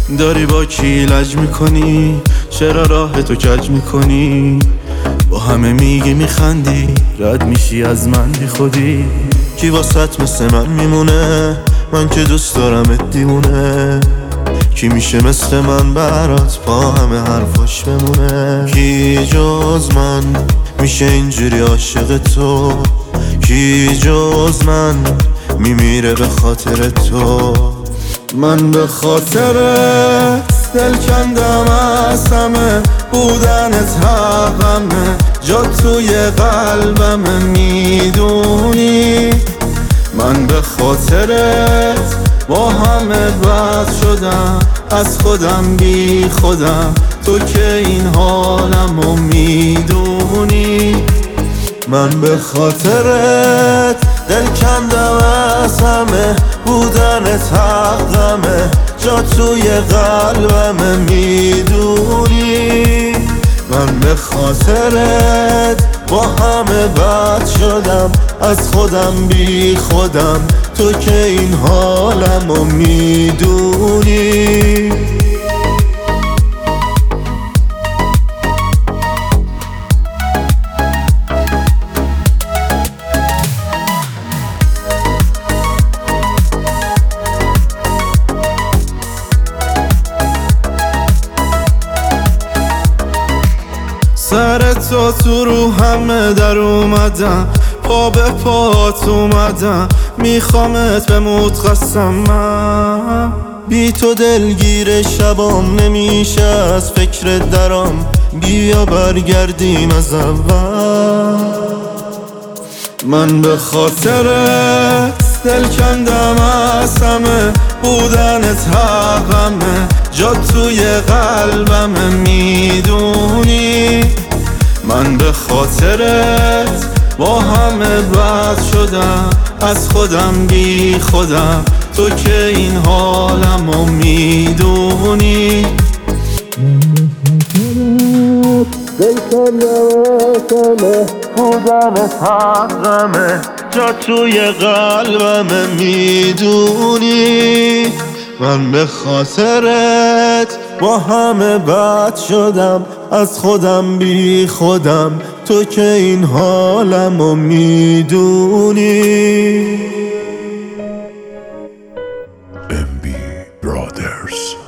داری با کی لج میکنی؟ چرا راه تو کج میکنی؟ با همه میگی میخندی، رد میشی از من بی خودی. کی واسط مثل من میمونه؟ من که دوست دارمت دیوونه. کی میشه مثل من برات با همه حرفاش بمونه؟ کی جز من میشه اینجوری عاشق تو؟ کی جز من میمیره به خاطر تو؟ من به خاطرت دل کندم از همه، بودنت حقمه، جا توی قلبمه میدونی. من به خاطرت با همه بد شدم، از خودم بی خودم، تو که این حالمو میدونی. من به خاطرت دل کندم از همه، بودنت حقمه، جا توی قلبمه میدونی. من به خاطرت با همه بد شدم، از خودم بی خودم، تو که این حالمو میدونی. سر تو رو همه در اومدم، پا به پات اومدم، میخوامت بموت قسم. من بی تو دلگیر شبام نمیشه، از فکر درام، بیا برگردیم از اول. من به خاطرت دل کندم از همه، بودنت حقمه، جا توی قلبمه میدونی. من به خاطرت با همه بد شدم، از خودم بی خودم، تو که این حالمو میدونی. دل کندم بودنت حقمه، جا توی قلبمه میدونی. من به خاطرت با همه بد شدم، از خودم بی خودم، تو که این حالمو میدونی. MB Brothers.